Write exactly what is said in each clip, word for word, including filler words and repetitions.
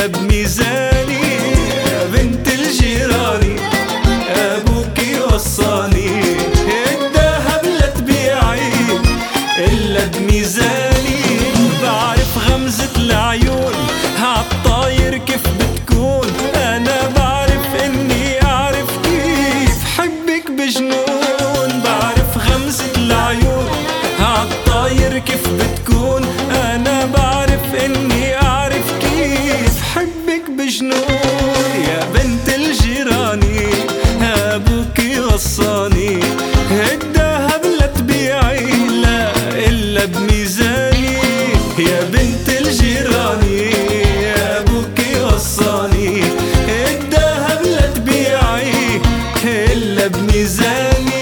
إلا بميزاني. يا بنت الجيراني أبوكي وصاني الدهب لا تبيعي إلا بميزاني. بعرف غمزة العيون عالطاير كيف بتكون، أنا بعرف إني أعرف كيف حبك بجنون. بعرف غمزة العيون عالطاير كيف بتكون، أنا بعرف إني أعرف كيف حبك بجنون. يا بنت الجيراني أبوكي وصاني الدهب لا تبيعي لا إلا بميزاني. يا بنت الجيراني أبوكي وصاني الدهب لا تبيعي إلا بميزاني.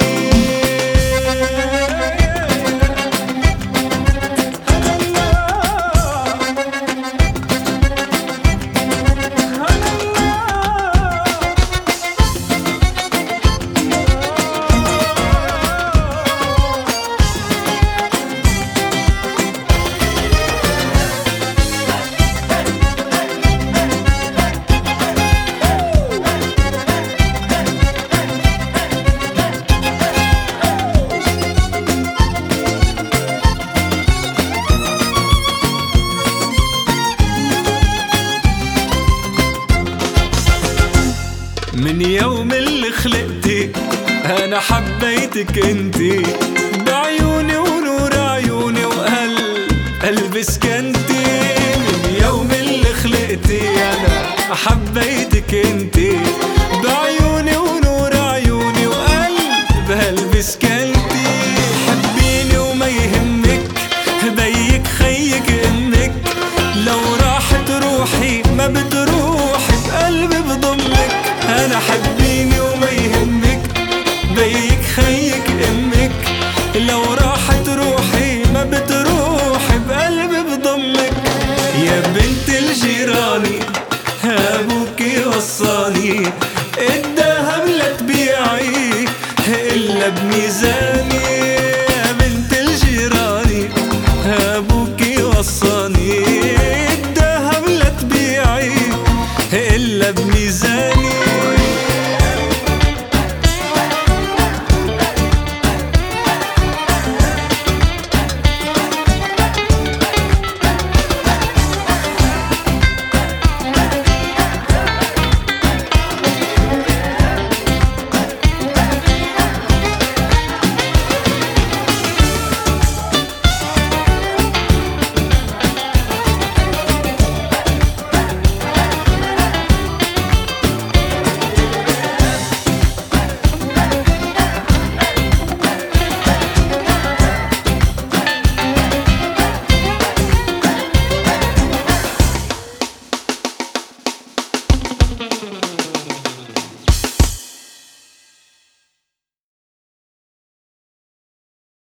من يوم اللي خلقتك أنا حبيتك انتي، بعيوني ونور عيوني وقلب قلبي سكنتي. من يوم اللي خلقتي أنا حبيتك انتي، بعيوني ونور عيوني وقلب قلبي سكنتي. حبيني وما يهمك بيك خيك امك، لو راحت روحي ما بتروحي بقلبي بضمك. أنا حبيني وما يهمك بيك خيك امك، لو راحت روحي ما بتروحي بقلبي بضمك. يا بنت الجيراني أبوكي وصاني الدهب لا تبيعي إلا بميزاني. يا بنت الجيراني أبوكي وصاني